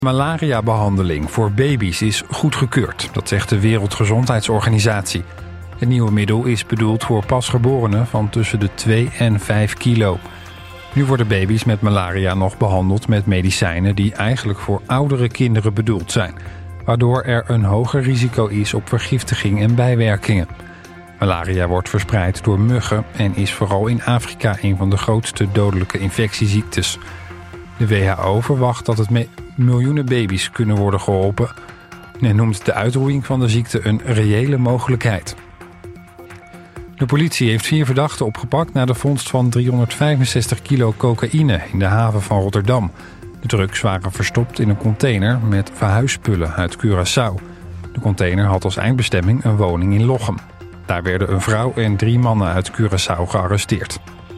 Malariabehandeling voor baby's is goedgekeurd, dat zegt de Wereldgezondheidsorganisatie. Het nieuwe middel is bedoeld voor pasgeborenen van tussen de 2 en 5 kilo. Nu worden baby's met malaria nog behandeld met medicijnen die eigenlijk voor oudere kinderen bedoeld zijn, waardoor er een hoger risico is op vergiftiging en bijwerkingen. Malaria wordt verspreid door muggen en is vooral in Afrika een van de grootste dodelijke infectieziektes. De WHO verwacht dat het miljoenen baby's kunnen worden geholpen en noemt de uitroeiing van de ziekte een reële mogelijkheid. De politie heeft 4 verdachten opgepakt na de vondst van 365 kilo cocaïne in de haven van Rotterdam. De drugs waren verstopt in een container met verhuisspullen uit Curaçao. De container had als eindbestemming een woning in Lochem. Daar werden een vrouw en 3 mannen uit Curaçao gearresteerd.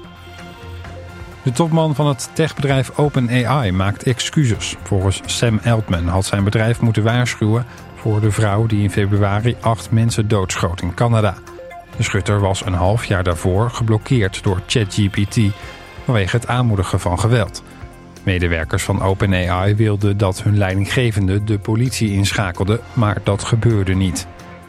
De topman van het techbedrijf OpenAI maakt excuses. Volgens Sam Altman had zijn bedrijf moeten waarschuwen voor de vrouw die in februari 8 mensen doodschoot in Canada. De schutter was een half jaar daarvoor geblokkeerd door ChatGPT vanwege het aanmoedigen van geweld. Medewerkers van OpenAI wilden dat hun leidinggevende de politie inschakelde, maar dat gebeurde niet.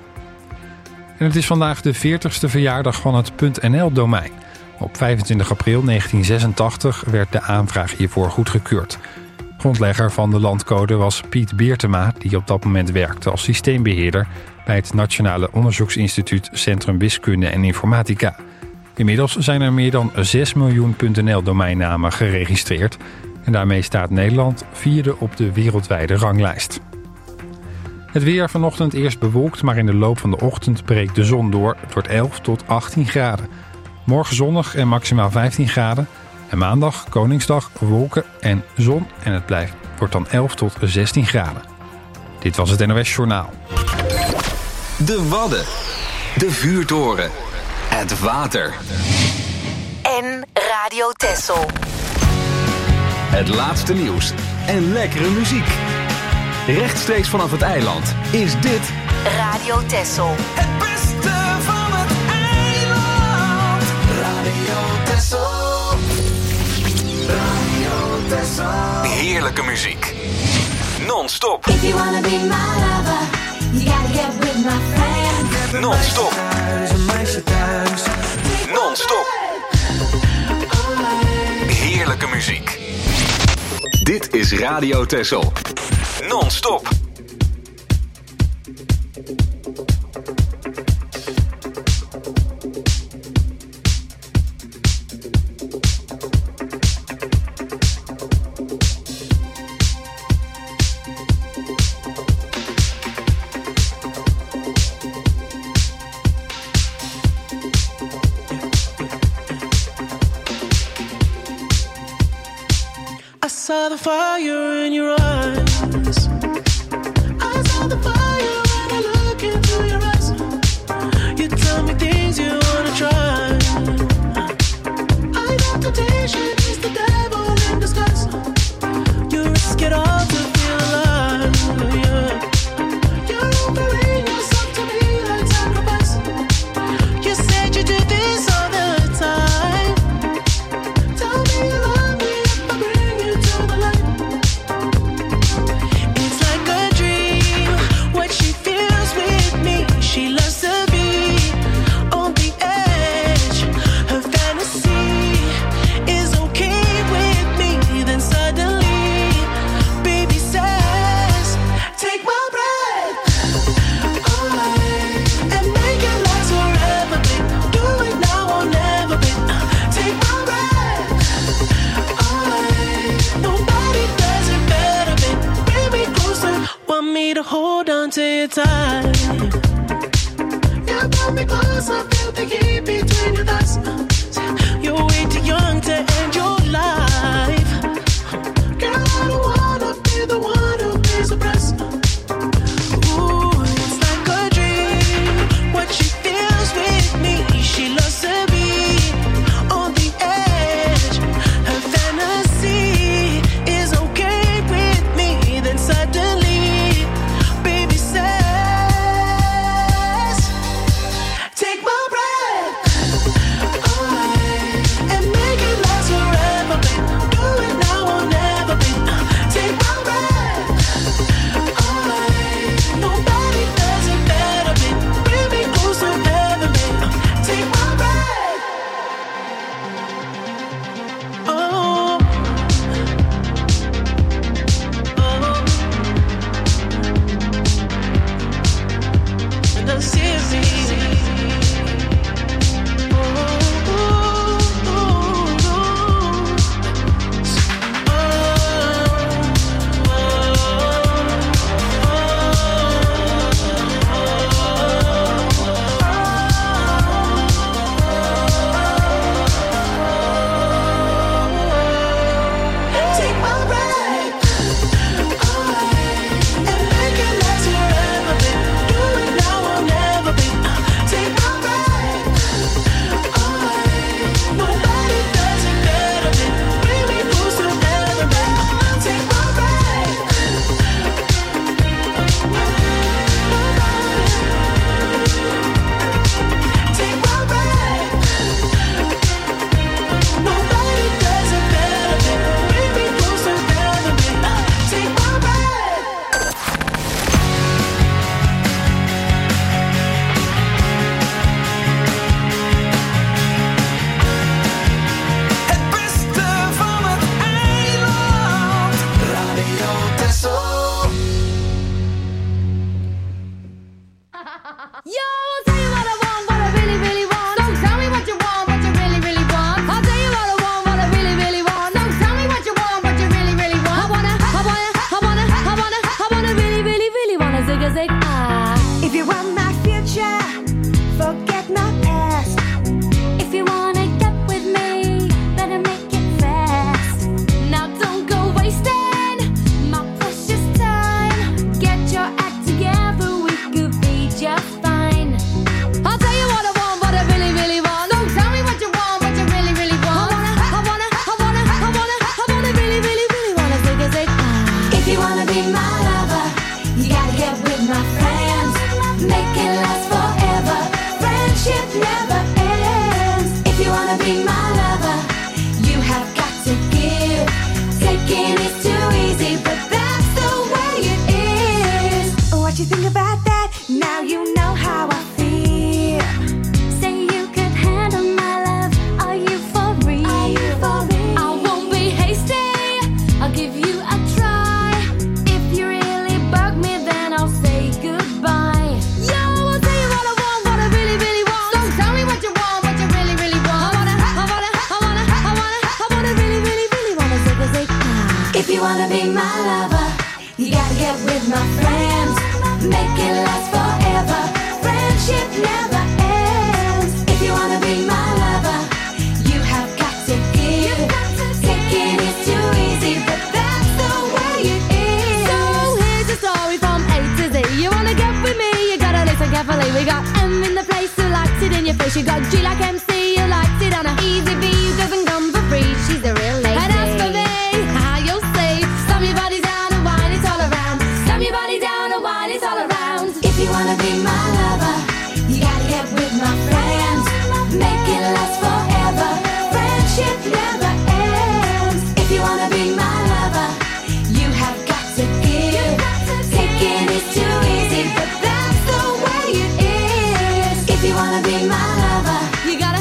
En het is vandaag de 40ste verjaardag van het .nl-domein. Op 25 april 1986 werd de aanvraag hiervoor goedgekeurd. Grondlegger van de landcode was Piet Beertema, die op dat moment werkte als systeembeheerder bij het Nationale Onderzoeksinstituut Centrum Wiskunde en Informatica. Inmiddels zijn er meer dan 6 miljoen .nl-domeinnamen geregistreerd en daarmee staat Nederland 4e op de wereldwijde ranglijst. Het weer vanochtend eerst bewolkt, maar in de loop van de ochtend breekt de zon door. Het wordt 11 tot 18 graden. Morgen zonnig en maximaal 15 graden. En maandag, Koningsdag, wolken en zon. En het wordt dan 11 tot 16 graden. Dit was het NOS Journaal. De Wadden. De vuurtoren. Het water. En Radio Texel. Het laatste nieuws. En lekkere muziek. Rechtstreeks vanaf het eiland is dit Radio Texel. Het beste van het eiland. Radio Texel. Radio Texel. heerlijke muziek. Non-stop. If you wanna be my lover, you gotta get with my friends. Non-stop. Non-stop. Heerlijke muziek. Dit is Radio Texel. Non-stop. I saw the fire in your eyes. I saw the fire when I look into your eyes. You tell me things you wanna try. I know temptation is the devil in disguise. You risk it all to feel alive. Yeah. You're offering yourself to me like sacrifice. You said you do this all the time. Tell me you love me if I bring you to the light. It's like a dream, what she feels with me. She loves to be on the edge. Her fantasy is okay with me. Then suddenly, baby says, take my breath away and make it last forever, babe. Do it now or never, babe. Take my breath away. Nobody does it better, babe. Bring me closer, want me to hold on to your tight. You pull me closer, feel the heat between your thighs. You're way too young to end your life. Girl, I don't wanna be the one who pays the price. Ooh, it's like a dream, what she feels with me. She loves to be on the edge. Her fantasy is okay with me. Then suddenly, baby says, take my breath Tesso. Yo, I'll tell you what I want, what I really, really want. Don't tell me what you want, what you really, really want. I'll tell you what I want, what I really, really want. Don't tell me what you want, what you really, really want. I wanna really, really, really wanna zig a zig ah. If you want my future, forget my past. If you wanna get with me, better make it fast. Now don't go wasting my precious time. Get your act together, we could be just fine. I'll tell you what I want, what I really, really want. Don't tell me what you want, what you really, really want. I wanna really, really, really wanna zig a zig ah. If you wanna be my lover, you gotta get with my friends. Make it last forever. Friendship never ends. If you wanna be my lover, you have got to give. Taking is too easy, but that's the way it is. What you think about that? Now you know how I feel. Say you could handle my love. Are you for real? Are you for real? I won't be hasty. I'll give you a try. If you really bug me, then I'll say goodbye. Yo, I'll tell you what I want, what I really, really want. Don't tell me what you want, what you really, really want. I wanna really, really, really wanna zig a zig ah. If you wanna be my lover, you gotta get with my friends. Make it last forever. Friendship never ends. If you wanna be my lover, you have got to give. Taking is too easy, but that's the way it is. So here's the story from A to Z. You wanna get with me, you gotta listen carefully. We got M in the place who likes it in your face. You got G like MC, who likes it on a easy B, who doesn't come for free. She's a real lady. And as for me, how you'll see, slam your body down and wine it all around. Slam your body down and wine it all around. If you wanna be my lover, you gotta get with my friends. Make it last forever. Friendship never ends. If you wanna be my lover, you have got to give. Taking is too easy, but that's the way it is. If you wanna be my lover, You gotta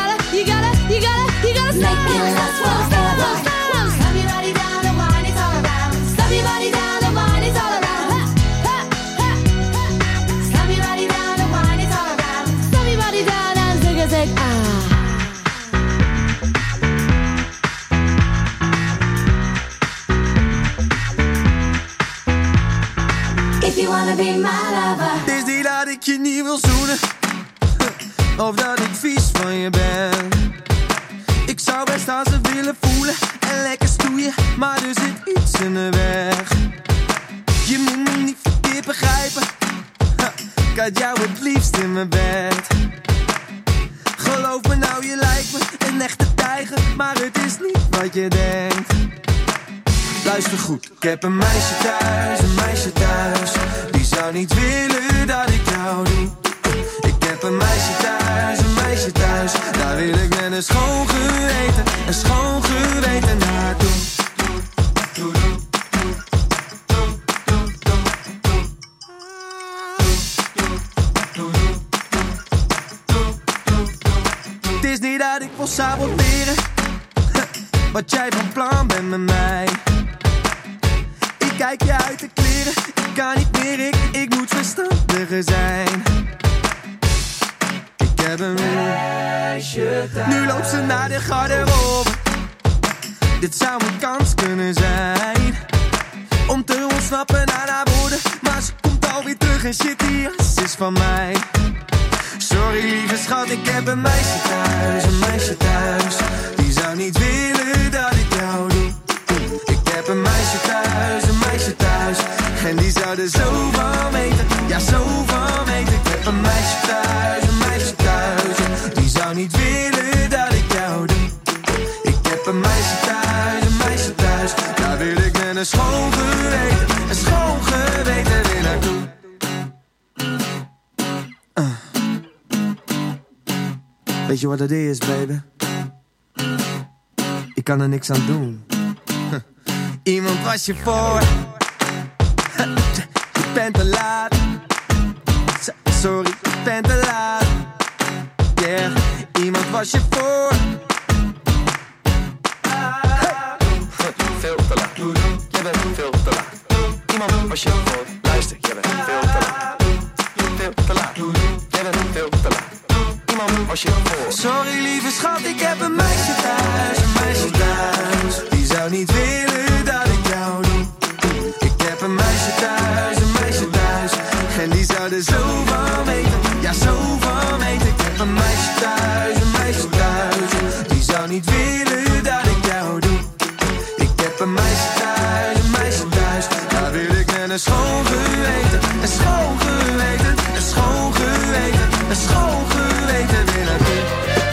make it last forever. Slam your body down and wine it all around. Slam your body down and wine it all around. Slam your body down and wine it all around. Slam your body down and zig a zig ah. If you wanna be my lover. Het is niet dat ik je niet wil zoenen, of dat ik vies van je ben. Ik zou best aan ze willen voelen en lekker stoeien, maar er zit iets in de weg. Je moet me niet verkeerd begrijpen, ik had jou het liefst in mijn bed. Geloof me nou, je lijkt me een echte tijger, maar het is niet wat je denkt. Luister goed, ik heb een meisje thuis, die zou niet willen dat ik jou doe. Ik heb een meisje thuis, daar wil ik met een schoon geweten naartoe. Het is niet dat ik wil saboteren wat jij van plan bent met mij. Ik kijk je uit de kleren, ik kan niet meer, ik moet verstandiger zijn. Ik heb een meisje thuis. Nu loopt ze naar de garderobe. Dit zou een kans kunnen zijn om te ontsnappen aan haar woorden, maar ze komt alweer terug en shit, die jas is van mij. Sorry lieve schat, ik heb een meisje thuis, die zou niet willen dat ik jou doe. Ik heb een meisje thuis, en die zou er zo van weten, ja zo van weten. Ik heb een meisje thuis, die zou niet willen dat ik jou doe. Ik heb een meisje thuis, daar wil ik met een schoon geweten weer naartoe. Weet je wat het is, baby? Ik kan er niks aan doen. Iemand was je voor. Je bent te laat. Sorry, je bent te laat. Yeah, iemand was je voor. Veel te laat. Je bent veel te laat. Iemand als je hoort, luister, jij bent veel te laat. Veel te laat. Jij bent veel te laat. Iemand als je hoort. Sorry lieve schat, ik heb een meisje thuis. Een meisje thuis. Die zou niet willen dat ik jou doe. Ik heb een meisje thuis. Een meisje thuis. En die zou er zo van weten. Ja, zo van weten. Ik heb een meisje thuis. Een meisje thuis. Die zou niet willen dat ik jou doe. Ik heb een meisje thuis. Een meisje thuis. Daar wil ik met een schoon geweten. Een schoon geweten. Een schoon geweten. Een schoon geweten weer naartoe.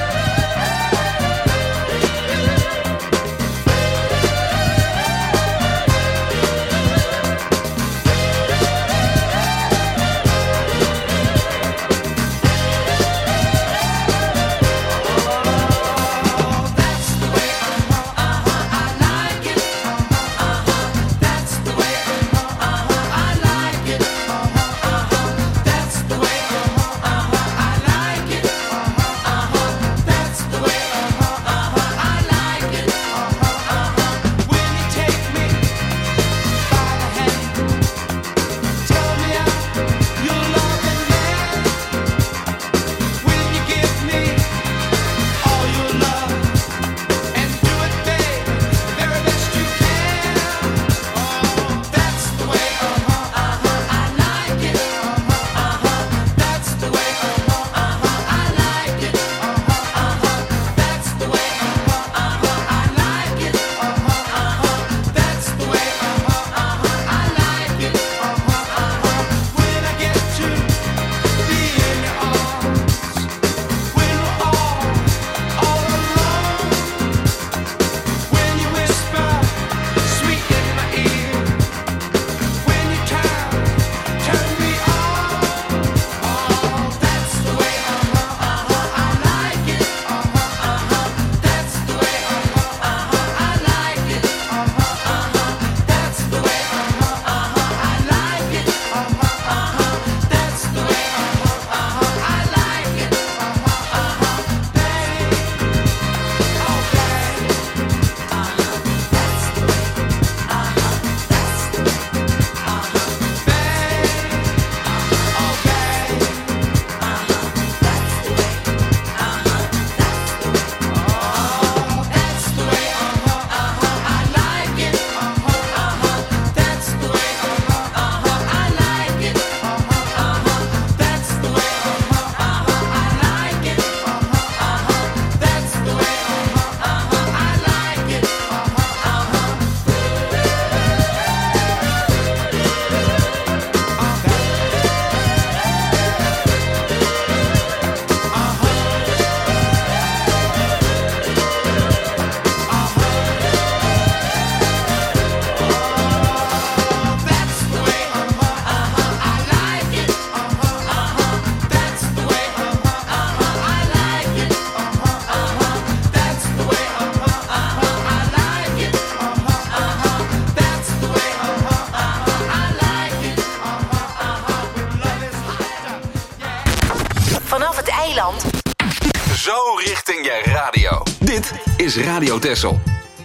Zo richting je radio. Dit is Radio Texel.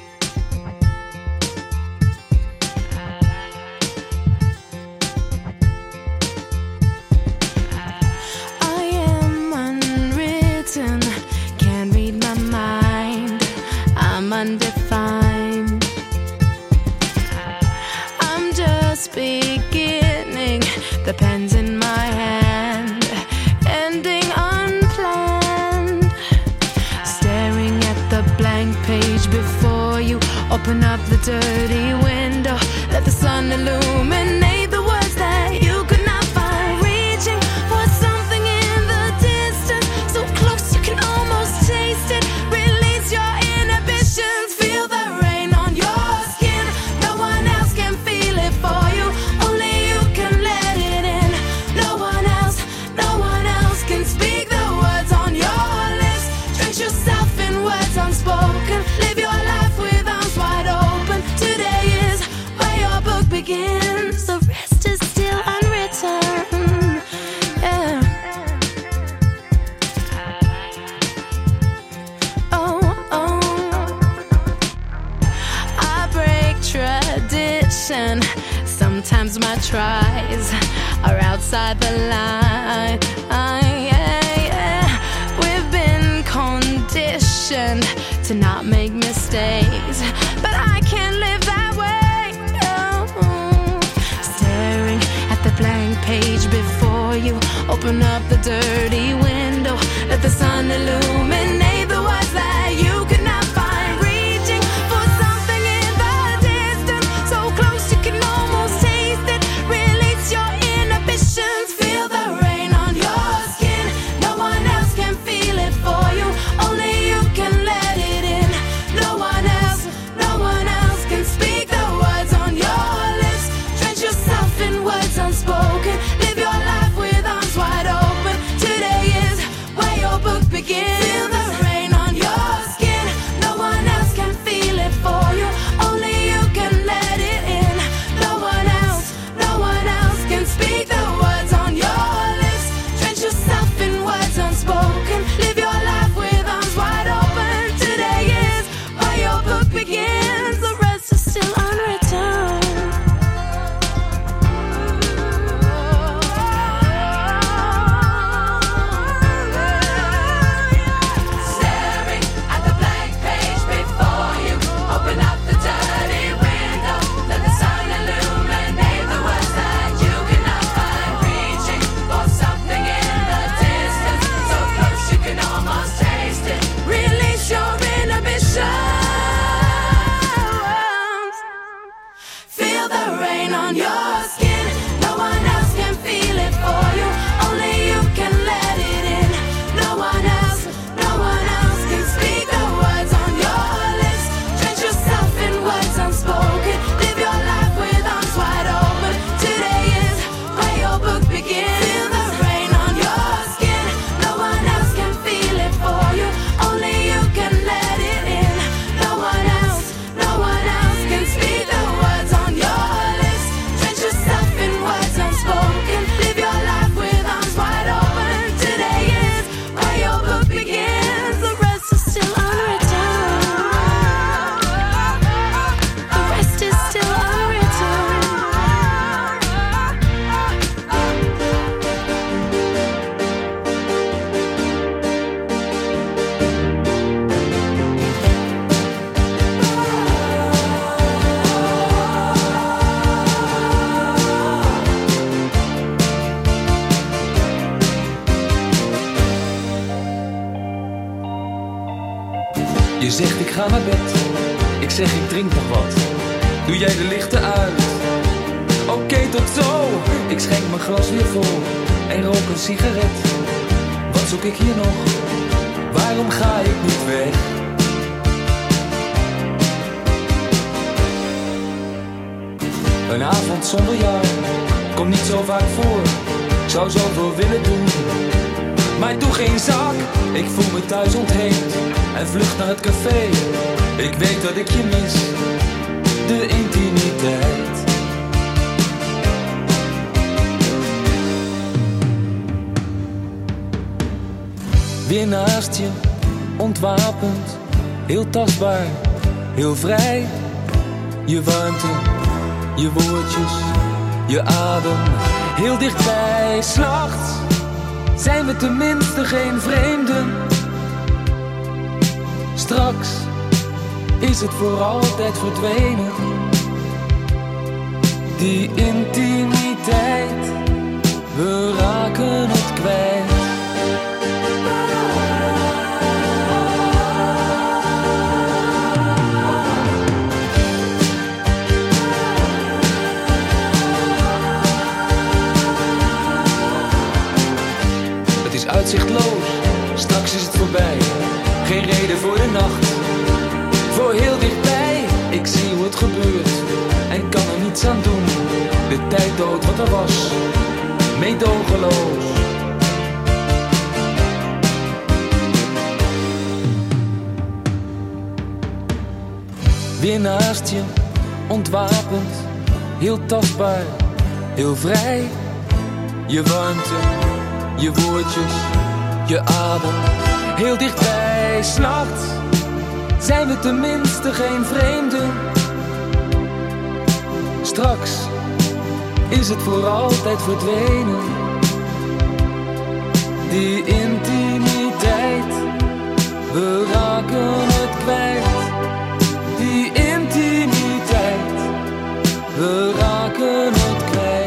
Undefined. I'm just beginning. The pen's in my hand, ending unplanned. Staring at the blank page before you. Open up the dirty window. Let the sun illuminate the words that you could not find. Reaching for something in the distance, so close you can almost taste it. Release your inhibitions. Feel the rain on your skin. No one else can feel it for you. Only you can let it in. No one else can speak the words on your lips. Drench yourself in words unspoken. Live your life with arms wide open. Today is where your book begins. The rest is still unwritten. Yeah. Oh. I break tradition. Sometimes sometimes my tries are outside the line. We've been conditioned to not make mistakes, but I can't live that way. No. Staring at the blank page before you, open up the dirty window, let the sun illuminate the words that you could not find. Reaching for something in the distance, so close you can almost taste it. Release your inhibitions, feel the rain on your skin. No one else can feel it for you, only you can let it in. No one else can speak the words on your lips. Drench yourself in words unspoken, live your life with arms wide open. Today is where your book begins. Feel the rain on your skin, no one else can feel it for you, only you can let it in. No one else can speak the words on your lips. Drench yourself in words unspoken, live your life with arms wide open. Today is where your book begins, the rest is still unwritten. Staring at the blank page before you, open up the dirty window, let the sun illuminate the words that you cannot find. Reaching for something in the distance, so close you can almost taste it. Release your inhibitions. Feel the rain on your skin, no one else can feel it for you, only you can let it in. No one else can speak the words on your lips. Drench yourself in words unspoken, live your life with arms wide open. Today is where your book begins. Feel the rain on your skin, no one else can feel it for you, only you can let it in. No one else can speak the words on your lips. Drench yourself in words unspoken, live your life with arms wide open. Today is where your book begins, the rest is still unwritten. The rest is still unwritten. Je zegt ik ga naar bed, ik zeg ik drink nog wat. Doe jij de lichten uit? Oké, tot zo. Ik schenk mijn glas weer vol en rook een sigaret. Wat zoek ik hier nog? Waarom ga ik niet weg? Een avond zonder jou komt niet zo vaak voor. Ik zou zoveel willen doen, maar ik doe geen zak. Ik voel me thuis ontheemd en vlucht naar het café. Ik weet dat ik je mis, de intimiteit. Weer naast je, ontwapend, heel tastbaar, heel vrij. Je warmte, je woordjes, je adem, heel dichtbij. 's Nachts zijn we tenminste geen vreemden. Straks is het voor altijd verdwenen. Die intimiteit, we raken het kwijt. Het is uitzichtloos, straks is het voorbij. Geen reden voor de nacht, voor heel dichtbij. Ik zie hoe het gebeurt en kan er niets aan doen. De tijd dood wat er was, meedogenloos. Weer naast je, ontwapend, heel tastbaar, heel vrij. Je warmte, je woordjes, je adem, heel dichtbij. 's Nachts zijn we tenminste geen vreemden. Straks is het voor altijd verdwenen. Die intimiteit, we raken het kwijt. Die intimiteit, we raken het kwijt.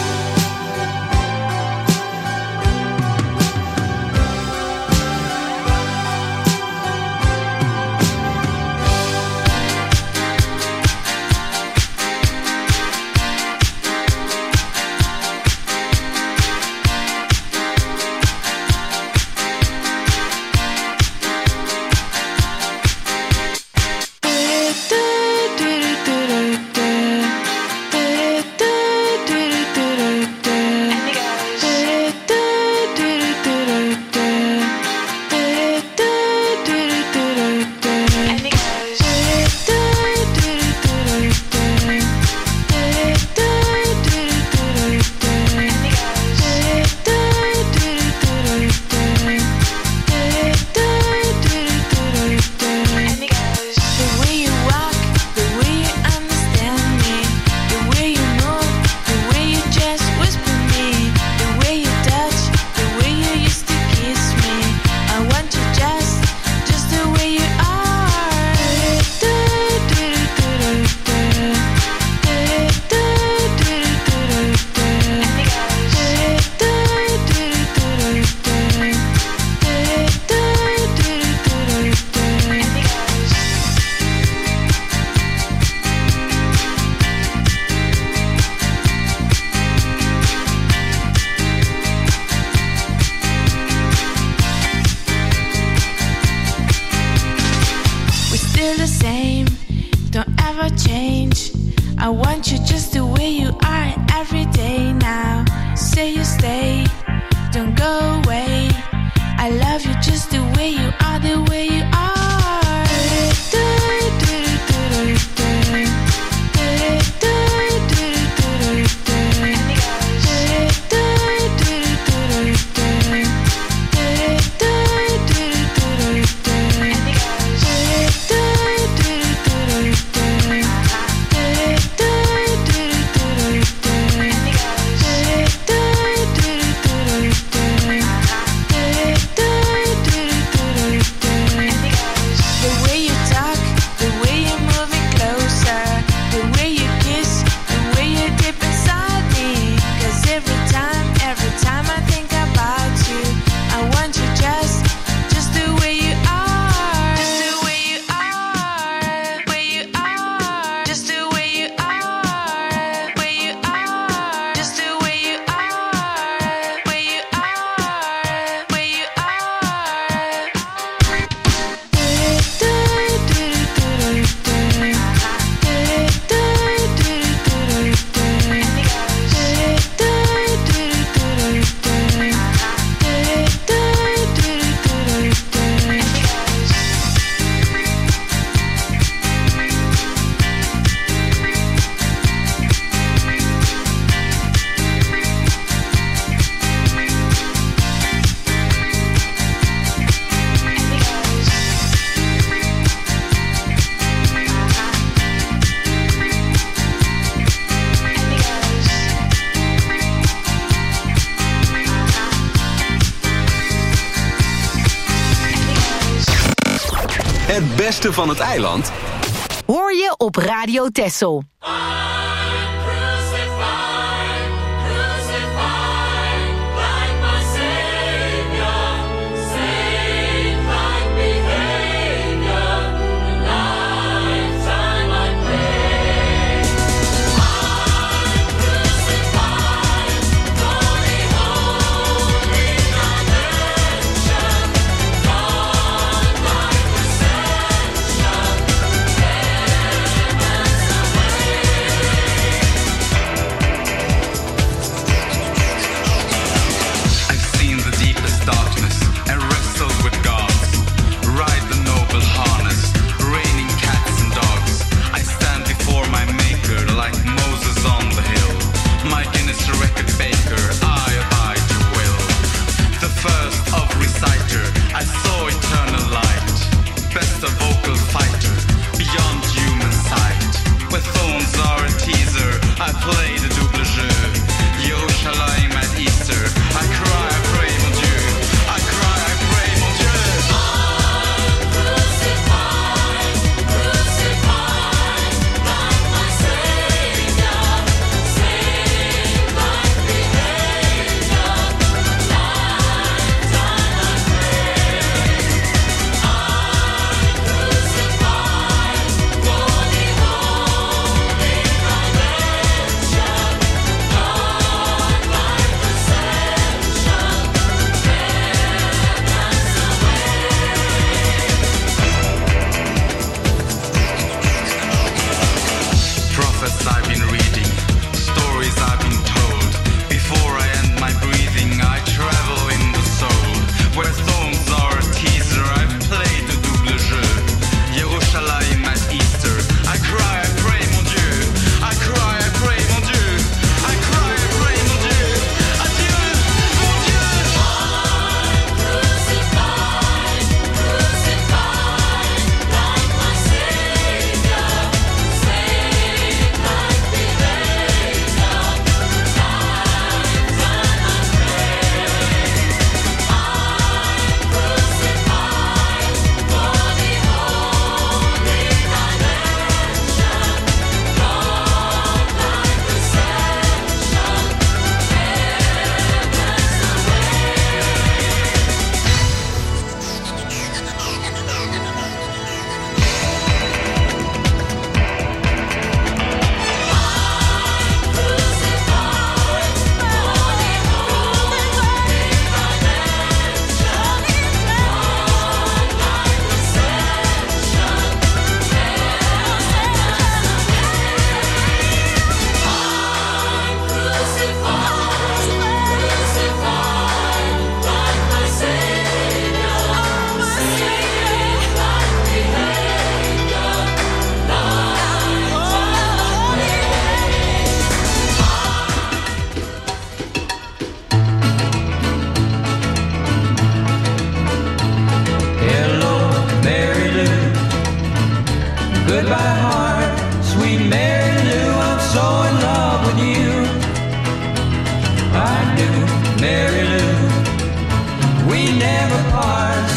Het beste van het eiland hoor je op Radio Texel. Play de double jeu.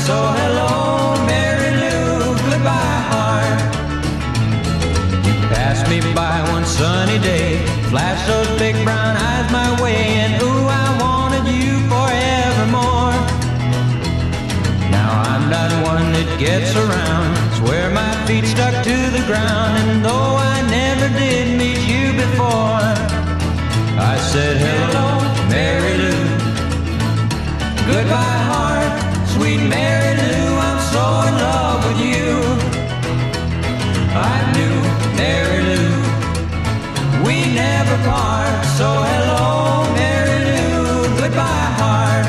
So hello, Mary Lou, goodbye, heart. You passed me by one sunny day, flashed those big brown eyes my way, and ooh, I wanted you forevermore. Now I'm not one that gets around, swear my feet stuck to the ground, and though I never did meet you before, I said hello, Mary Lou, goodbye, heart, sweet Mary Lou, I'm so in love with you. I knew, Mary Lou, we never part, so hello, Mary Lou, goodbye, heart.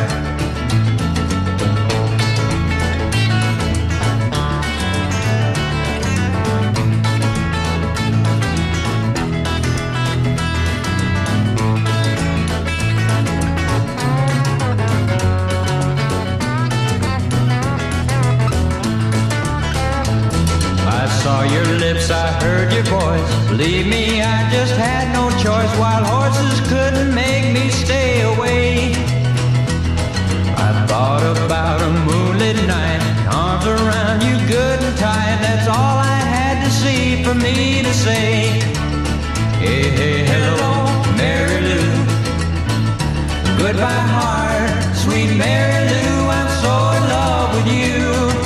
I saw your lips, I heard your voice. Believe me, I just had no choice. Wild horses couldn't make me stay away. I thought about a moonlit night, arms around you good and tight. That's all I had to see for me to say. Hey, hey, hello, Mary Lou, goodbye, heart, sweet Mary Lou, I'm so in love with you.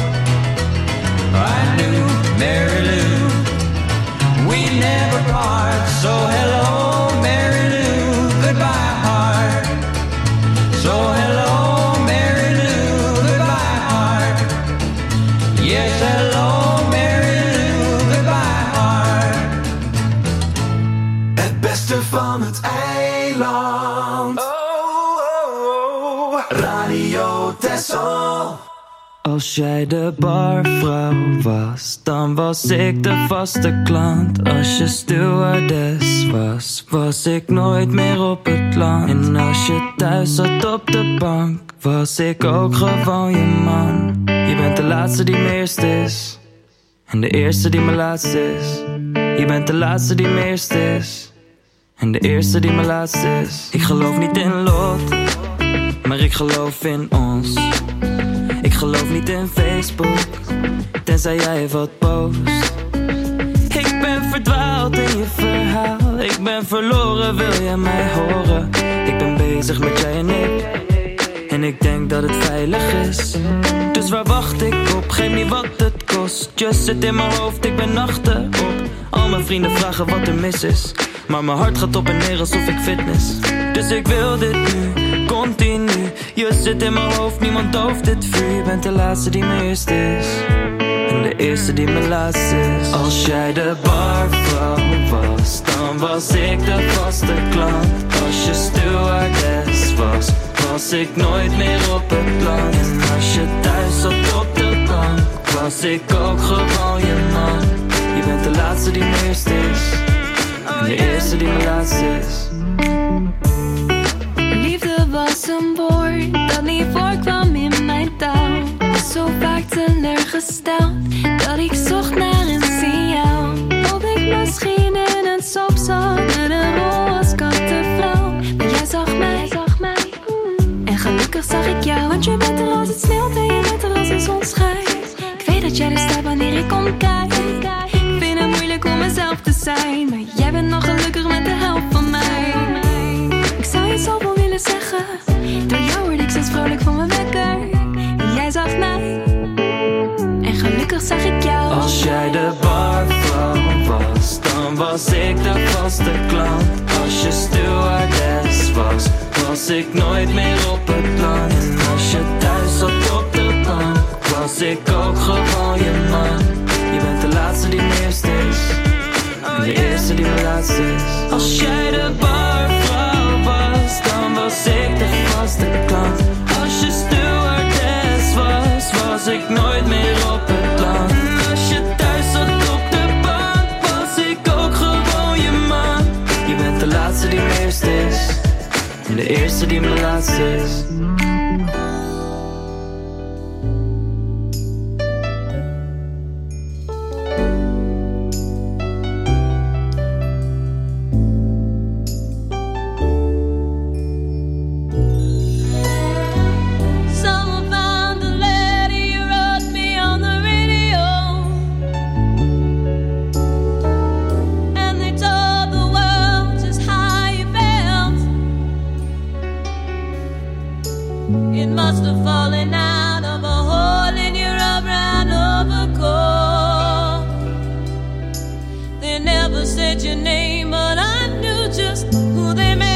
I knew, Mary Lou, we never part, so hello, Mary Lou, goodbye, heart. So hello, Mary Lou, goodbye, heart. Yes, hello, Mary Lou, goodbye, heart. Het beste van het eiland. Radio Texel. Als jij de barvrouw was, dan was ik de vaste klant. Als je stewardess was, was ik nooit meer op het land. En als je thuis zat op de bank, was ik ook gewoon je man. Je bent de laatste die mijn eerste is, en de eerste die mijn laatste is. Je bent de laatste die mijn eerste is, en de eerste die mijn laatste is. Ik geloof niet in lot, maar ik geloof in ons. Ik geloof niet in Facebook, tenzij jij wat post. Ik ben verdwaald in je verhaal, ik ben verloren, wil jij mij horen? Ik ben bezig met jij en ik, en ik denk dat het veilig is. Dus waar wacht ik op, geef niet wat het kost. Just zit in mijn hoofd, ik ben achterop. Al mijn vrienden vragen wat er mis is, maar mijn hart gaat op en neer alsof ik fitness. Dus ik wil dit nu, continu. Je zit in mijn hoofd, niemand dooft dit vuur. Je bent de laatste die mijn eerste is, en de eerste die mijn laatste is. Als jij de barvrouw was, dan was ik de vaste klant. Als je stewardess was, was ik nooit meer op het land. En als je thuis zat op de bank, was ik ook gewoon je man. Je bent de laatste die mijn eerste is, en de eerste die mijn laatste is. Liefde was een woord dat niet voorkwam in mijn taal. Was zo vaak teleurgesteld dat ik zocht naar een signaal. Of ik misschien in een soap zat met een rol als kattenvrouw. Maar jij zag mij, en gelukkig zag ik jou. Want je bent er als het sneeuwt en je bent er als de zon schijnt. Ik weet dat jij er staat wanneer ik omkijk. Ik vind het moeilijk om mezelf te zijn, maar jij bent nog gelukkig met de helft van mij. Ik zou je zoveel willen zeggen, door jou word ik steeds vrolijk van mijn wekker. En jij zag mij, en gelukkig zag ik jou. Als jij de barvrouw was, dan was ik de vaste klant. Als je stewardess was, was ik nooit meer op het land. En als je thuis zat op de bank, was ik ook gewoon je man. Je bent de laatste die mijn eerste is, en de eerste die mijn laatste is. Als jij de barvrouw was, dan was ik de vaste klant. Als je stewardess was, was ik nooit meer op het land. En als je thuis zat op de bank, was ik ook gewoon je man. Je bent de laatste die mijn eerste is, en de eerste die mijn laatste is. Someone found the letter you must have fallen out of a hole in your rubber and overcoat. They never said your name, but I knew just who they meant.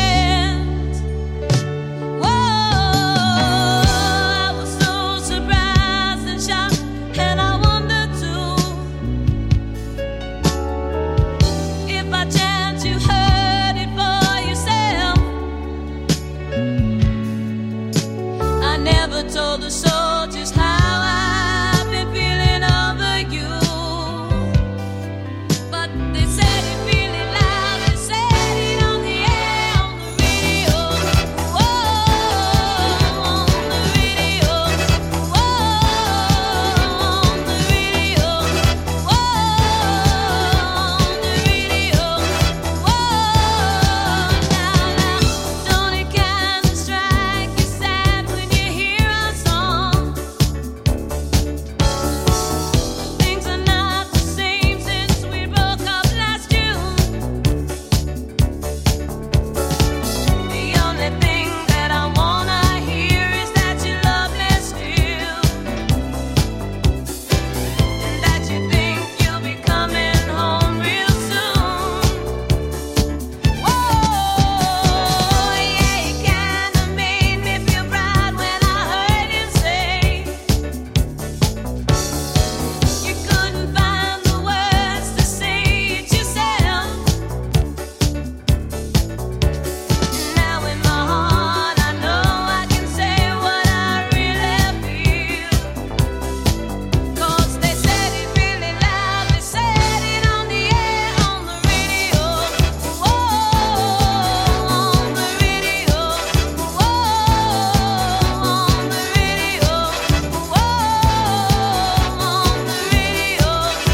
Told the soldiers how I've been feeling over you, but they said it really loud. They said it on the air, on the radio. Whoa, on the radio. Whoa, on the radio. Whoa, on the radio. Whoa, now, don't it kind of strike you sad when you hear things are not the same since we broke up last June. The only thing that I wanna hear is that you love me still, and that you think you'll be coming home real soon. Whoa, yeah, you kinda made me feel proud when I heard you say you couldn't find the words to say it yourself. Now in my heart I know I can say what I really feel, 'cause they said it really loud. They said it on the air, on the radio. Whoa, on the radio. Whoa, on the radio. Whoa, on the radio.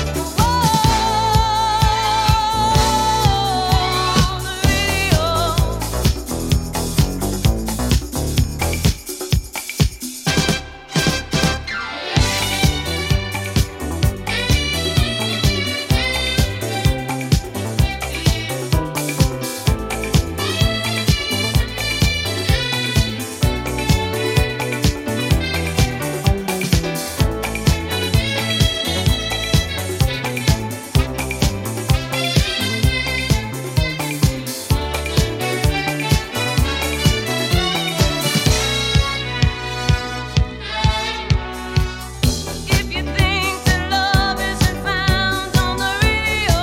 If you think that love isn't found on the radio,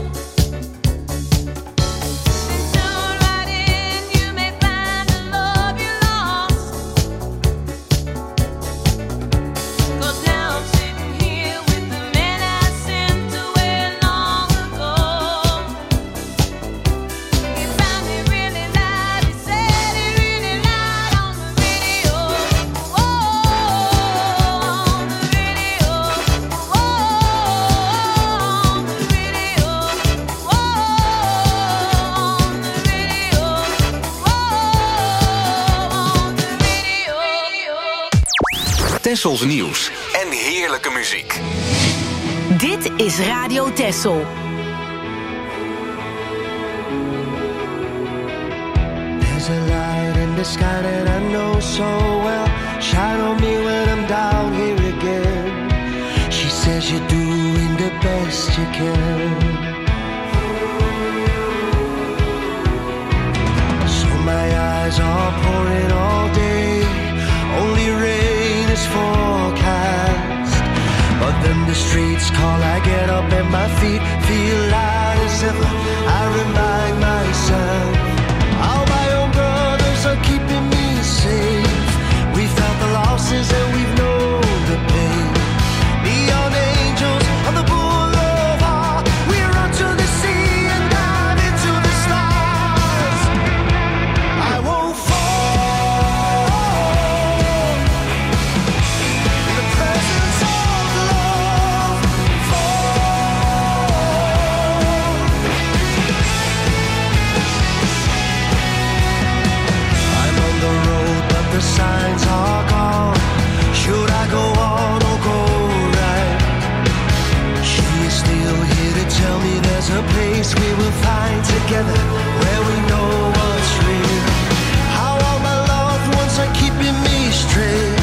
then tune right in. You may find the love you lost. 'Cause now I'm sitting here with the man I sent away long ago. He found me really loud. He said it really loud on the radio. Whoa, on the radio. Whoa, on the radio. Whoa, on the radio. Whoa, on the radio. Tessels nieuws en heerlijke muziek. Dit is Radio Tessel. There's a light in the sky that I know so well. Shine on me when I'm down here again. She says you're doing the best you can. So my eyes are pouring all day. Only rain is forecast. But then the streets call, I get up and my feet feel light as ever. I remind myself how my own brothers are keeping me safe. We felt the losses and we've known the pain. Neon angels on the boulevard. We run to the sea and dive into the stars. I won't fall in the presence of love. I'm on the road, but the signs are gone. Should I go on or go right? She is still here to tell me there's a place we will find together, where we know what's real. How all my loved ones are keeping me straight.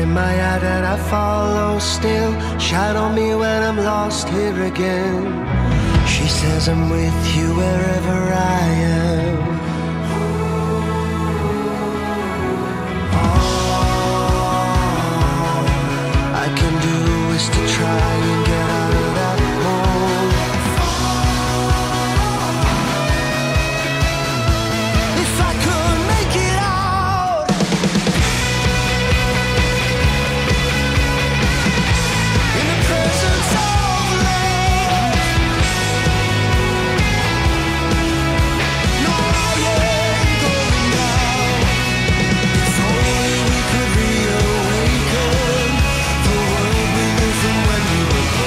in my heart and I follow still. Shine on me when I'm lost here again. She says I'm with you wherever I am. All I can do is to try and get out of that hole. If I could make it out in the presence of love. No, I ain't going down. If only we could reawaken the world we knew from when we were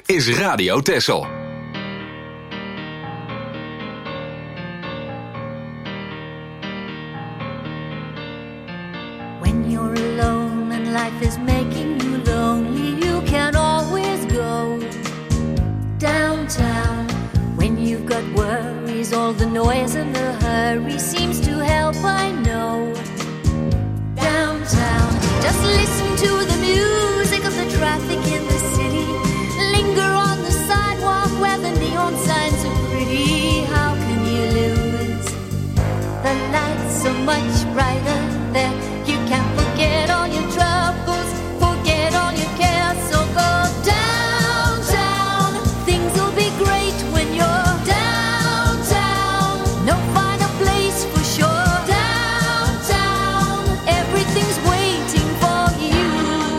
is Radio Texel. When you're alone and life is making you lonely, you can always go downtown. When you've got worries, all the noise and the hurry seems to help, I know. Downtown, just listen to the music of the traffic in the city. Linger on the sidewalk where the neon signs are pretty. How can you lose? The lights so much brighter there. You can forget all your troubles, forget all your cares. So go downtown. Things will be great when you're downtown. No finer place for sure. Downtown, everything's waiting for you.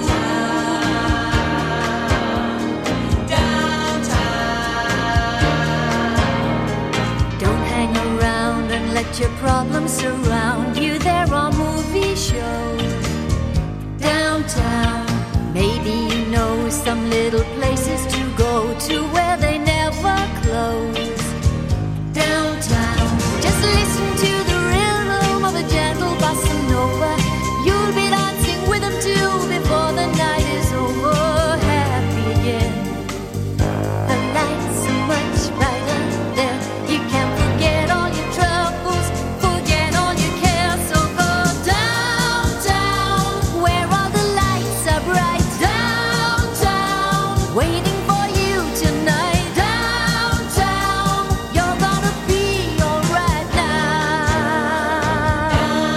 Don't hang around and let your problems surround you. There are movie shows downtown. Maybe you know some little places to go to where they never close. Downtown, just listen to the rhythm of a gentle bossa nova. You'll be dancing with them too before the night is over. Happy again. The lights so much brighter there. You can forget all your troubles, forget all your cares. So go downtown, where all the lights are bright. Downtown, waiting for you tonight. Downtown, you're gonna be alright now.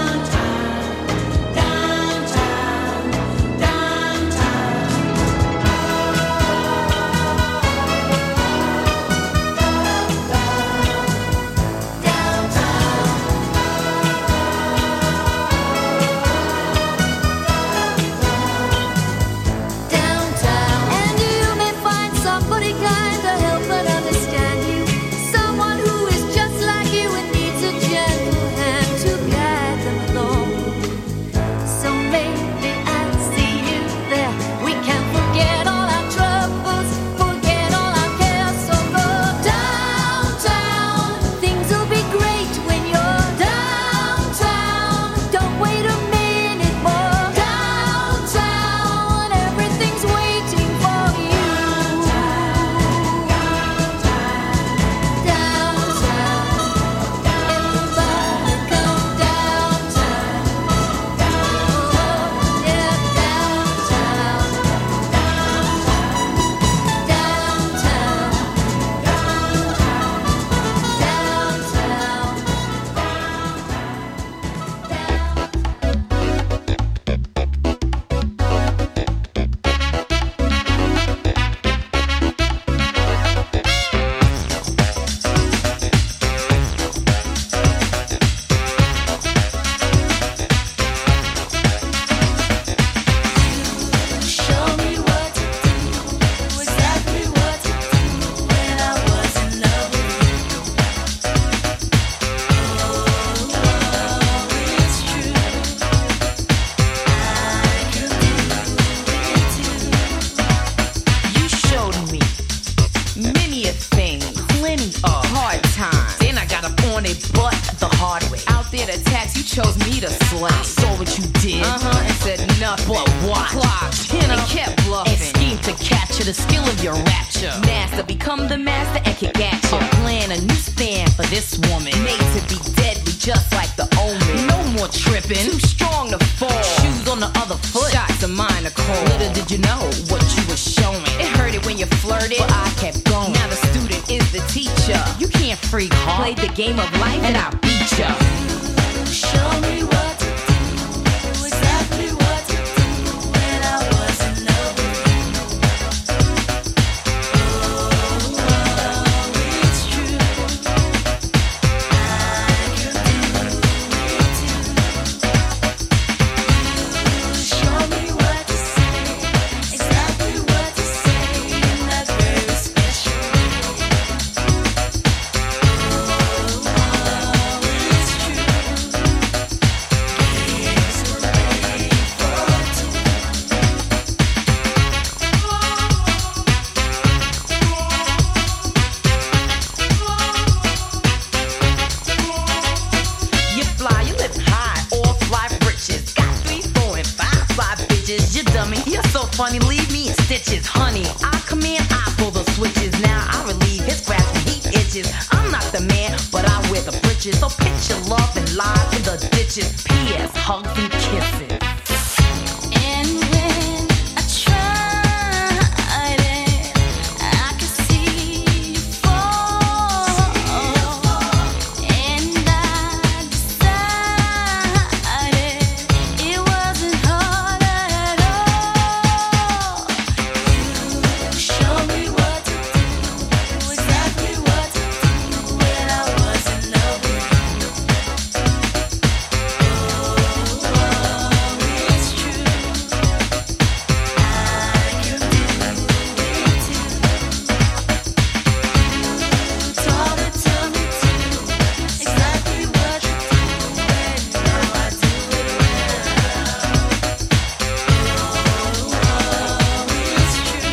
Downtown, downtown, and you may find somebody kind to help and understand you. Someone who is just like you and needs a gentle hand to guide them along. So maybe I'll see you there. We can forget all our troubles, forget all our cares. So go downtown. Things will be great when you're downtown. Don't wait a minute more. Downtown, everything's waiting for you. Show me what to do, exactly what to do when I was in love with you. Oh, it's true. I can do it too. You showed me many a thing, plenty of hard times. Then I got up on it, but the hard way. Out there to tax, you chose me to slay. I saw what you did, and said nothing but what? Clocked, and kept bluffing. And schemed to capture the skill of your rapture. Master, become the master and kick at you. Plan a new stand for this woman. Made to be deadly, just like the omen. No more tripping, too strong to fall. Shoes on the other foot, shots of mine are cold. Little did you know what you were showing. It hurted when you flirted, but I kept going. Now the student is the teacher. You can't freak hard. Played the game of life and I beat ya. Show me what to do, exactly what to do when I was in love with you. Oh, it's true. I can do it too. Show me what to say, exactly what to say in that very special way. Oh, you dummy. You're so funny, leave me in stitches. Honey, I come in, I pull the switches. Now I relieve his grasp when he itches. I'm not the man, but I wear the britches. So pitch your love and lie in the ditches. P.S. Hugs and kisses. And when I tried it, I could see you fall. And I decided it wasn't hard at all. You showed me what to do, exactly what to do when I was in love with you. It's true. I can do it too. You told it to me too, exactly what you do, and now I do it well. It's true.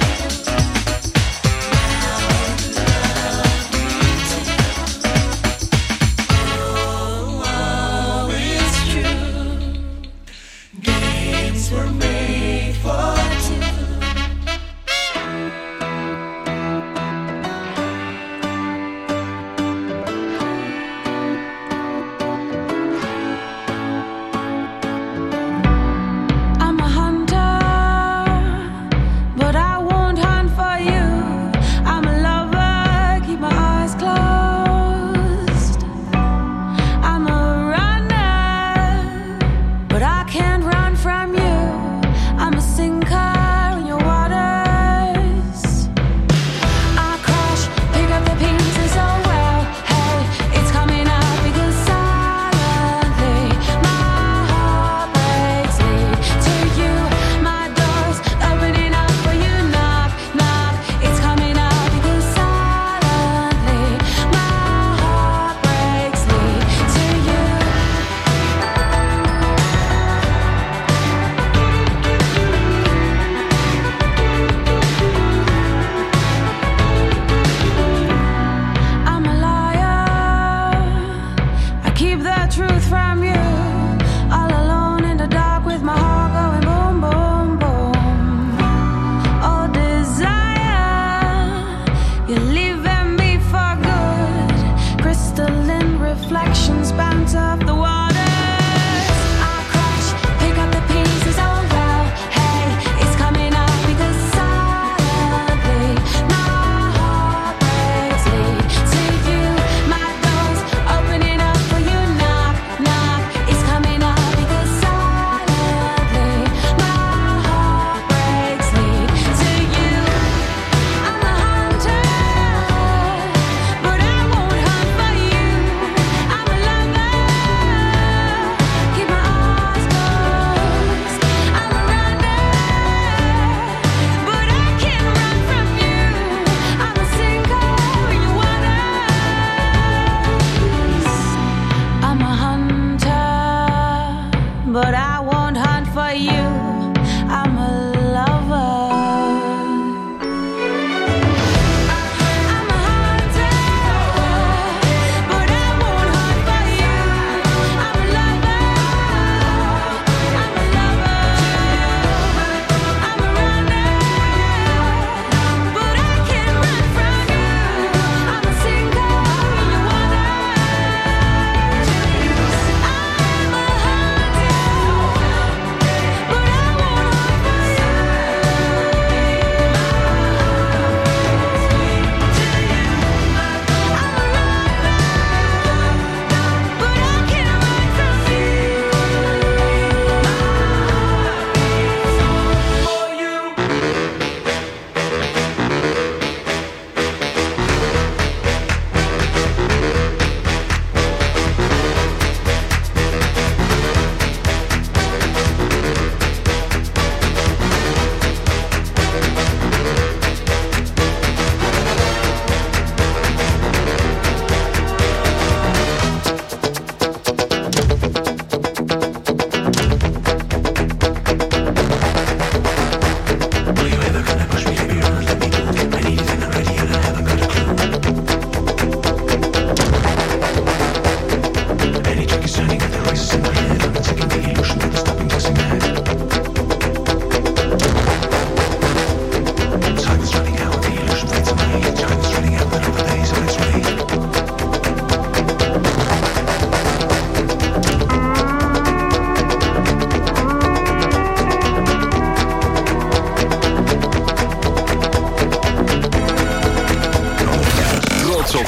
Now you love me too. It's true. Games were made for two. I'm a hunter, but I won't hunt for you. I'm a lover, keep my eyes closed. I'm a runner, but I can't run from you.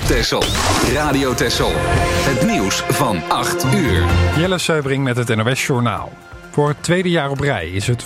Texel. Radio Texel. Het nieuws van 8 uur. Jelle Seubring met het NOS Journaal. Voor het tweede jaar op rij is het